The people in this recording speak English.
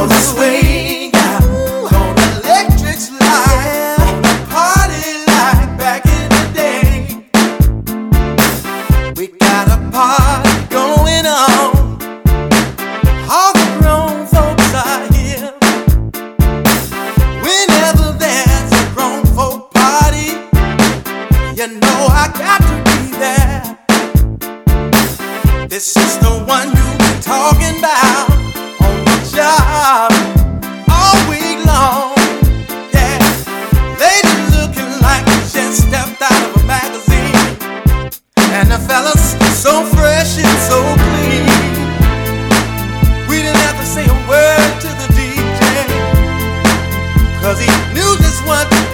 gonna swing out on electric slide, party like back in the day. We got a party going on. All the grown folks are here. Whenever there's a grown folk party, you know I got to be there. This is the one you've been talking about on the job all week long. Yeah, lady looking like she just stepped out of a magazine, and the fellas so fresh and so clean. We didn't have to say a word to the DJ, 'cause he knew just what to